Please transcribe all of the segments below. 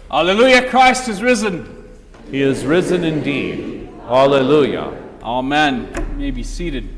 Hallelujah, Christ is risen. He is risen indeed. Hallelujah. Amen. You may be seated.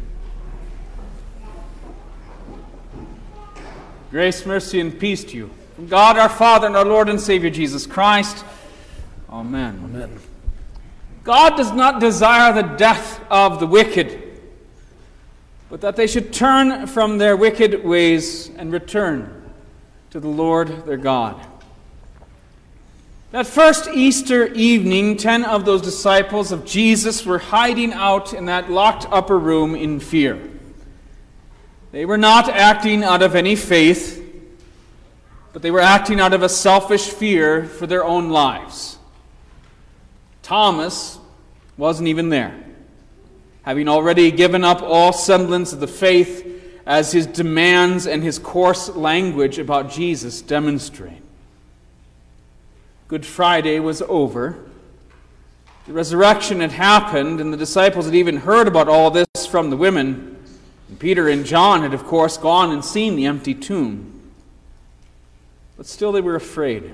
Grace, mercy, and peace to you from God our Father and our Lord and Savior Jesus Christ. Amen. Amen. God does not desire the death of the wicked, but that they should turn from their wicked ways and return to the Lord their God. That first Easter evening, 10 of those disciples of Jesus were hiding out in that locked upper room in fear. They were not acting out of any faith, but they were acting out of a selfish fear for their own lives. Thomas wasn't even there, having already given up all semblance of the faith as his demands and his coarse language about Jesus demonstrate. Good Friday was over. The resurrection had happened, and the disciples had even heard about all this from the women. And Peter and John had, of course, gone and seen the empty tomb. But still they were afraid.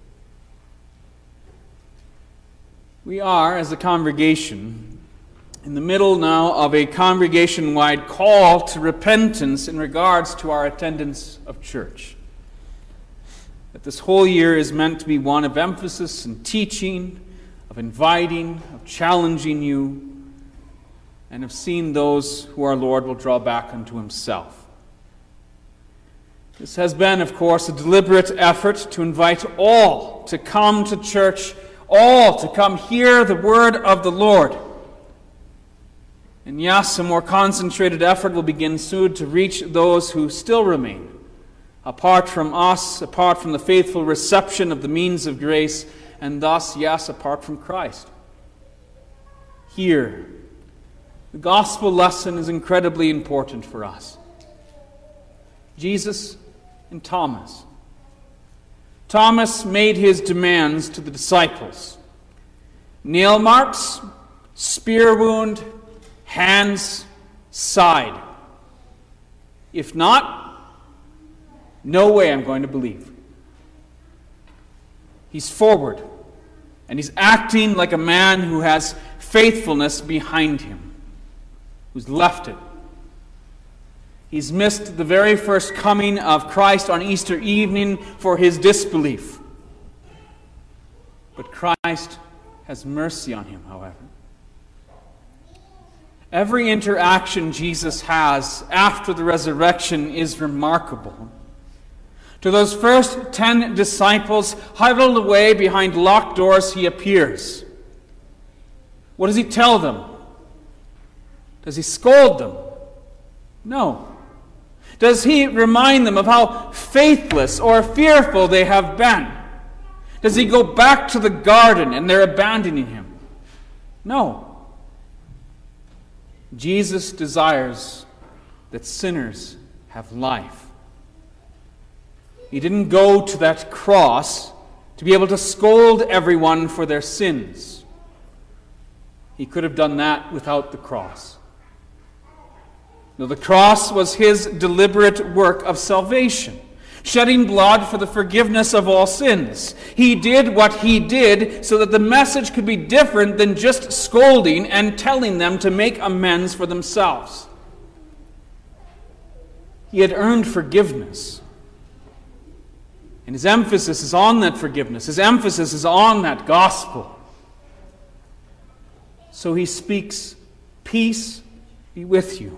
We are, as a congregation, in the middle now of a congregation-wide call to repentance in regards to our attendance of church. That this whole year is meant to be one of emphasis and teaching, of inviting, of challenging you, and of seeing those who our Lord will draw back unto himself. This has been, of course, a deliberate effort to invite all to come to church, all to come hear the word of the Lord. And yes, a more concentrated effort will begin soon to reach those who still remain, apart from us, apart from the faithful reception of the means of grace, and thus, yes, apart from Christ. Here, the gospel lesson is incredibly important for us. Jesus and Thomas. Thomas made his demands to the disciples. Nail marks, spear wound, hands, side. If not, no way I'm going to believe. He's forward, and he's acting like a man who has faithfulness behind him, who's left it. He's missed the very first coming of Christ on Easter evening for his disbelief. But Christ has mercy on him, however. Every interaction Jesus has after the resurrection is remarkable. To those first 10 disciples huddled away behind locked doors, he appears. What does he tell them? Does he scold them? No. Does he remind them of how faithless or fearful they have been? Does he go back to the garden and they're abandoning him? No. Jesus desires that sinners have life. He didn't go to that cross to be able to scold everyone for their sins. He could have done that without the cross. No, the cross was his deliberate work of salvation, shedding blood for the forgiveness of all sins. He did what he did so that the message could be different than just scolding and telling them to make amends for themselves. He had earned forgiveness. And his emphasis is on that forgiveness. His emphasis is on that gospel. So he speaks, "Peace be with you."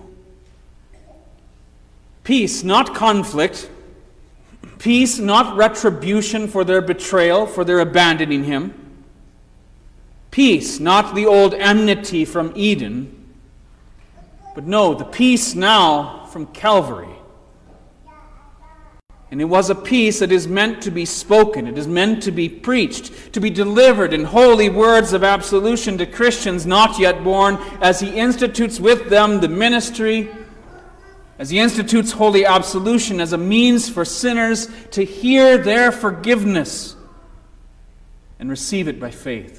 Peace, not conflict. Peace, not retribution for their betrayal, for their abandoning him. Peace, not the old enmity from Eden. But no, the peace now from Calvary. And it was a peace that is meant to be spoken. It is meant to be preached, to be delivered in holy words of absolution to Christians not yet born, as he institutes with them the ministry, as he institutes holy absolution as a means for sinners to hear their forgiveness and receive it by faith.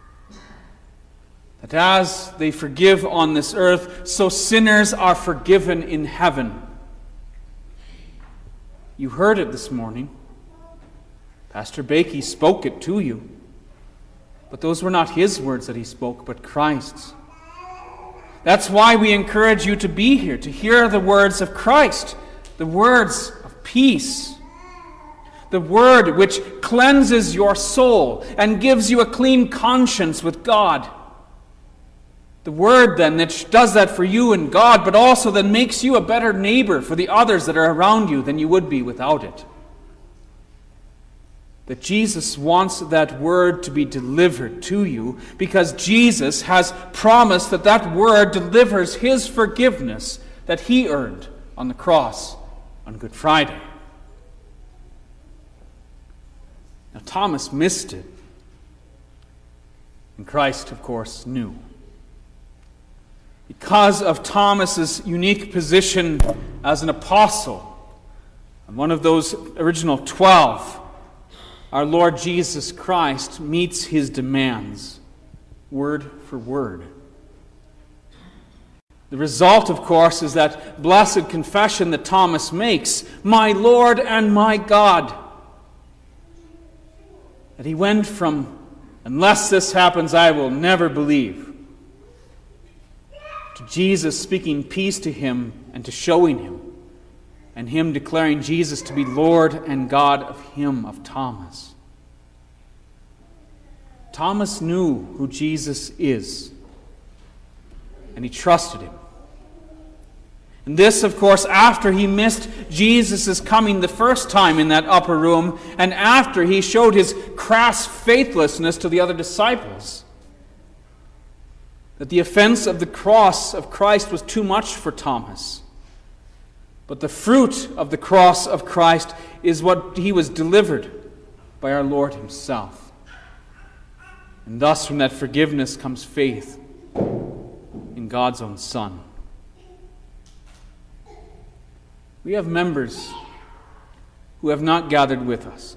That as they forgive on this earth, so sinners are forgiven in heaven. You heard it this morning. Pastor Bakey spoke it to you. But those were not his words that he spoke, but Christ's. That's why we encourage you to be here, to hear the words of Christ, the words of peace, the word which cleanses your soul and gives you a clean conscience with God. The word then that does that for you and God, but also that makes you a better neighbor for the others that are around you than you would be without it. That Jesus wants that word to be delivered to you because Jesus has promised that that word delivers his forgiveness that he earned on the cross on Good Friday. Now, Thomas missed it, and Christ, of course, knew. Because of Thomas's unique position as an apostle, and one of those original 12, our Lord Jesus Christ meets his demands, word for word. The result, of course, is that blessed confession that Thomas makes, "My Lord and my God." That he went from, "Unless this happens, I will never believe," to Jesus speaking peace to him and to showing him, and him declaring Jesus to be Lord and God of him, of Thomas. Thomas knew who Jesus is, and he trusted him. And this, of course, after he missed Jesus' coming the first time in that upper room, and after he showed his crass faithlessness to the other disciples. That the offense of the cross of Christ was too much for Thomas. But the fruit of the cross of Christ is what he was delivered by our Lord himself. And thus from that forgiveness comes faith in God's own Son. We have members who have not gathered with us.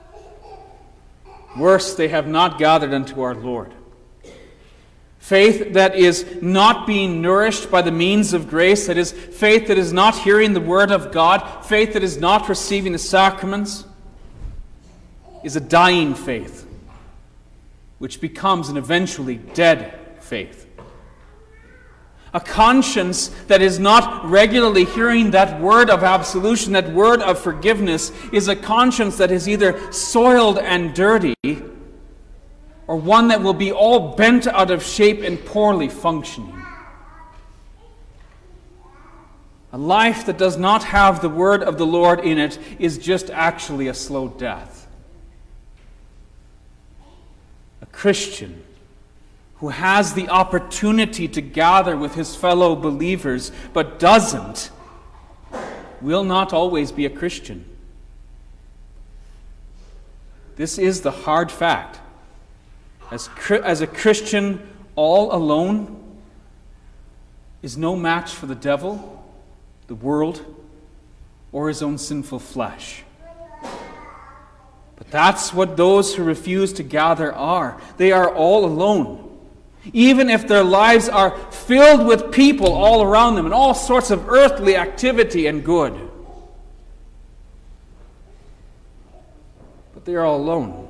Worse, they have not gathered unto our Lord. Faith that is not being nourished by the means of grace, that is, faith that is not hearing the word of God, faith that is not receiving the sacraments, is a dying faith, which becomes an eventually dead faith. A conscience that is not regularly hearing that word of absolution, that word of forgiveness, is a conscience that is either soiled and dirty, or one that will be all bent out of shape and poorly functioning. A life that does not have the word of the Lord in it is just actually a slow death. A Christian who has the opportunity to gather with his fellow believers but doesn't, will not always be a Christian. This is the hard fact. As a Christian all alone is no match for the devil, the world, or his own sinful flesh. But that's what those who refuse to gather are. They are all alone. Even if their lives are filled with people all around them and all sorts of earthly activity and good. But they are all alone.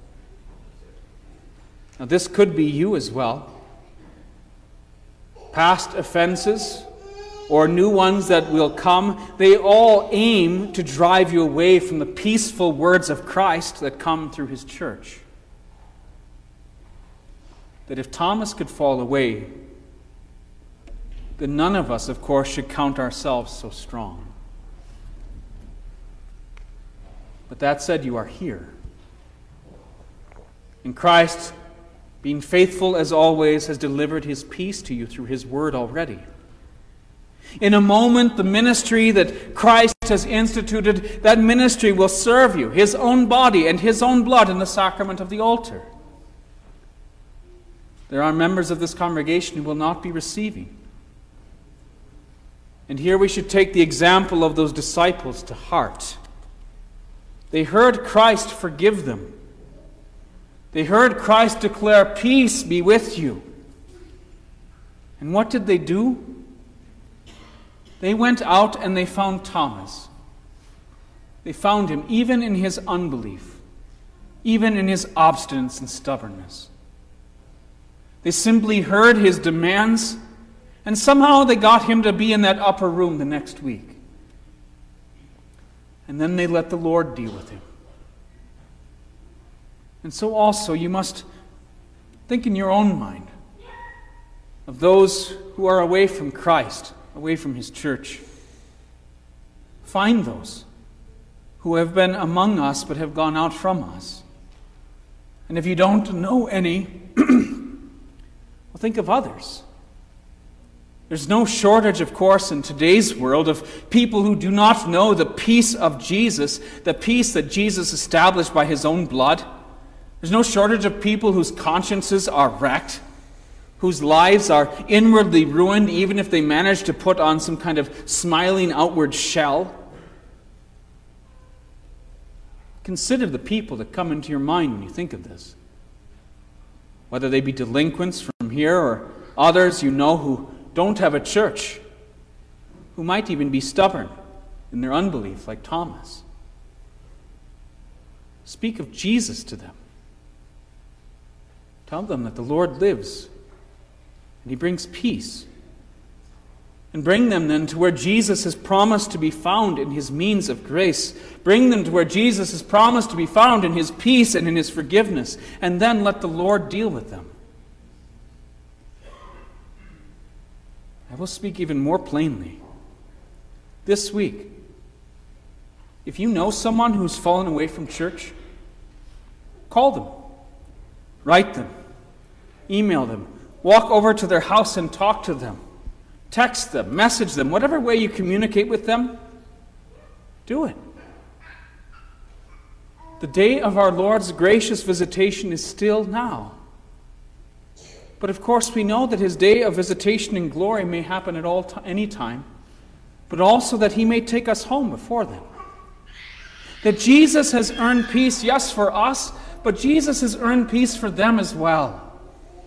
Now this could be you as well. Past offenses or new ones that will come, they all aim to drive you away from the peaceful words of Christ that come through his church. That if Thomas could fall away, then none of us, of course, should count ourselves so strong. But that said, you are here. And Christ, being faithful as always, has delivered his peace to you through his word already. In a moment, the ministry that Christ has instituted, that ministry will serve you, his own body and his own blood in the sacrament of the altar. There are members of this congregation who will not be receiving. And here we should take the example of those disciples to heart. They heard Christ forgive them. They heard Christ declare, "Peace be with you." And what did they do? They went out and they found Thomas. They found him even in his unbelief. even in his obstinance and stubbornness. They simply heard his demands, and somehow they got him to be in that upper room the next week. And then they let the Lord deal with him. And so also you must think in your own mind of those who are away from Christ, away from his church. Find those who have been among us but have gone out from us. And if you don't know any, well, think of others. There's no shortage, of course, in today's world of people who do not know the peace of Jesus, the peace that Jesus established by his own blood. There's no shortage of people whose consciences are wrecked, whose lives are inwardly ruined, even if they manage to put on some kind of smiling outward shell. Consider the people that come into your mind when you think of this. Whether they be delinquents from here or others you know who don't have a church, who might even be stubborn in their unbelief, like Thomas. Speak of Jesus to them. Tell them that the Lord lives and he brings peace. And bring them then to where Jesus has promised to be found in his means of grace. Bring them to where Jesus has promised to be found in his peace and in his forgiveness. And then let the Lord deal with them. I will speak even more plainly. This week, if you know someone who's fallen away from church, call them, write them, email them, walk over to their house and talk to them, text them, message them, whatever way you communicate with them, do it. The day of our Lord's gracious visitation is still now. But of course we know that his day of visitation in glory may happen at any time, but also that he may take us home before then. That Jesus has earned peace, yes, for us, but Jesus has earned peace for them as well.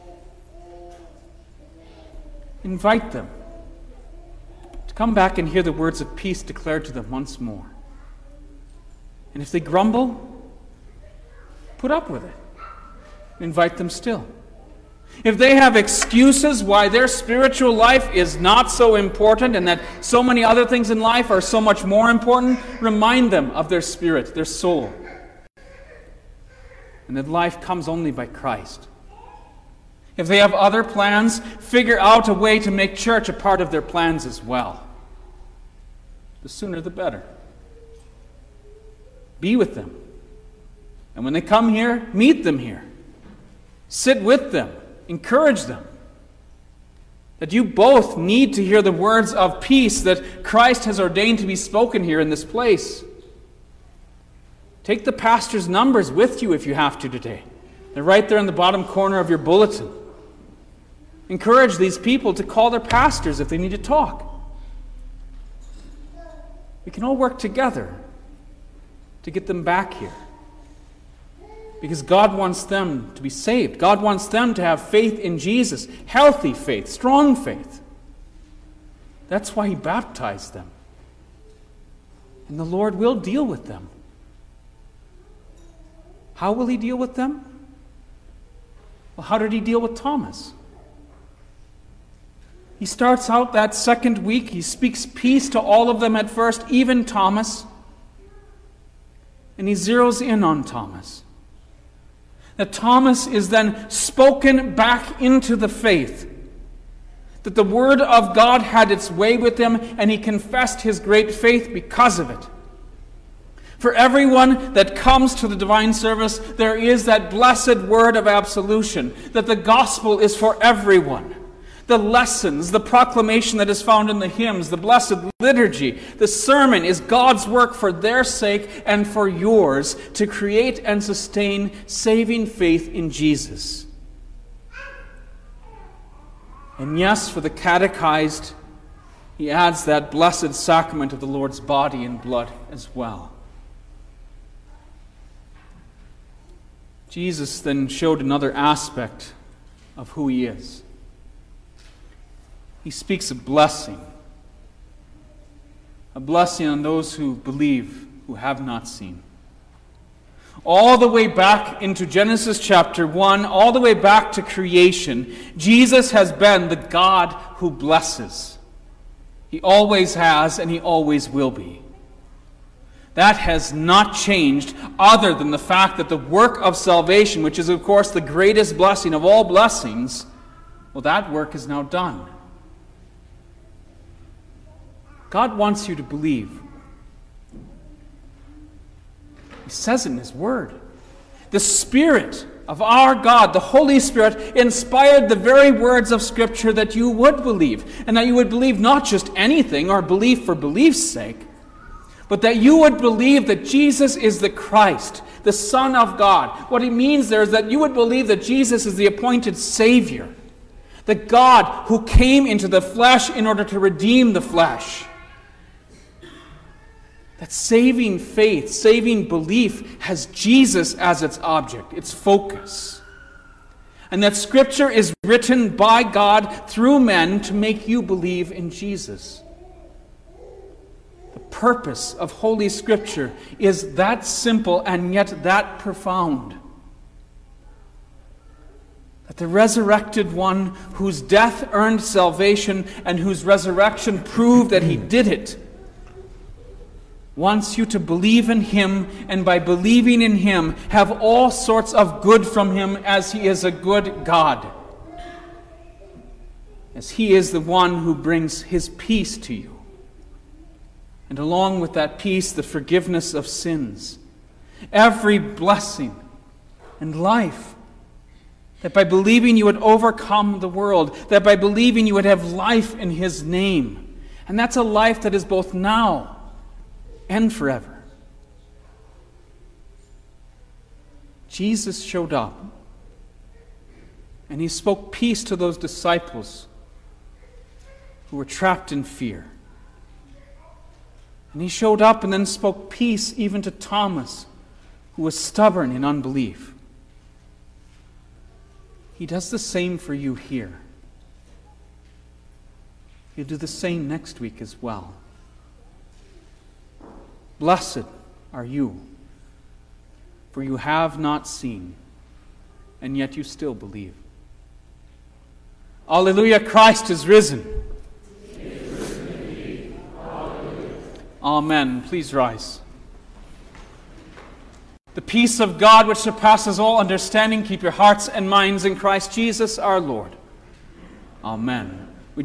Invite them to come back and hear the words of peace declared to them once more. And if they grumble, put up with it. Invite them still. If they have excuses why their spiritual life is not so important and that so many other things in life are so much more important, remind them of their spirit, their soul. And that life comes only by Christ. If they have other plans, figure out a way to make church a part of their plans as well. The sooner the better. Be with them. And when they come here, meet them here. Sit with them. Encourage them. That you both need to hear the words of peace that Christ has ordained to be spoken here in this place. Take the pastor's numbers with you if you have to today. They're right there in the bottom corner of your bulletin. Encourage these people to call their pastors if they need to talk. We can all work together to get them back here. Because God wants them to be saved. God wants them to have faith in Jesus. Healthy faith, strong faith. That's why he baptized them. And the Lord will deal with them. How will he deal with them? Well, how did he deal with Thomas? He starts out that second week. He speaks peace to all of them at first, even Thomas. And he zeroes in on Thomas. That Thomas is then spoken back into the faith. That the Word of God had its way with him, and he confessed his great faith because of it. For everyone that comes to the divine service, there is that blessed word of absolution, that the gospel is for everyone. The lessons, the proclamation that is found in the hymns, the blessed liturgy, the sermon is God's work for their sake and for yours to create and sustain saving faith in Jesus. And yes, for the catechized, he adds that blessed sacrament of the Lord's body and blood as well. Jesus then showed another aspect of who he is. He speaks of blessing. A blessing on those who believe, who have not seen. All the way back into Genesis chapter 1, all the way back to creation, Jesus has been the God who blesses. He always has, and he always will be. That has not changed, other than the fact that the work of salvation, which is of course the greatest blessing of all blessings, well, that work is now done. God wants you to believe. He says it in his word. The Spirit of our God, the Holy Spirit, inspired the very words of Scripture that you would believe, and that you would believe not just anything or believe for belief's sake, but that you would believe that Jesus is the Christ, the Son of God. What he means there is that you would believe that Jesus is the appointed Savior, the God who came into the flesh in order to redeem the flesh. That saving faith, saving belief has Jesus as its object, its focus. And that Scripture is written by God through men to make you believe in Jesus. The purpose of Holy Scripture is that simple and yet that profound. That the resurrected one whose death earned salvation and whose resurrection proved that he did it, wants you to believe in him, and by believing in him, have all sorts of good from him, as he is a good God. As he is the one who brings his peace to you. And along with that peace, the forgiveness of sins. Every blessing and life. That by believing you would overcome the world. That by believing you would have life in his name. And that's a life that is both now and forever. Jesus showed up, and he spoke peace to those disciples who were trapped in fear. And he showed up and then spoke peace even to Thomas, who was stubborn in unbelief. He does the same for you here. He'll do the same next week as well. Blessed are you, for you have not seen, and yet you still believe. Alleluia, Christ is risen. He is risen indeed. Alleluia. Amen. Please rise. The peace of God, which surpasses all understanding, keep your hearts and minds in Christ Jesus our Lord. Amen.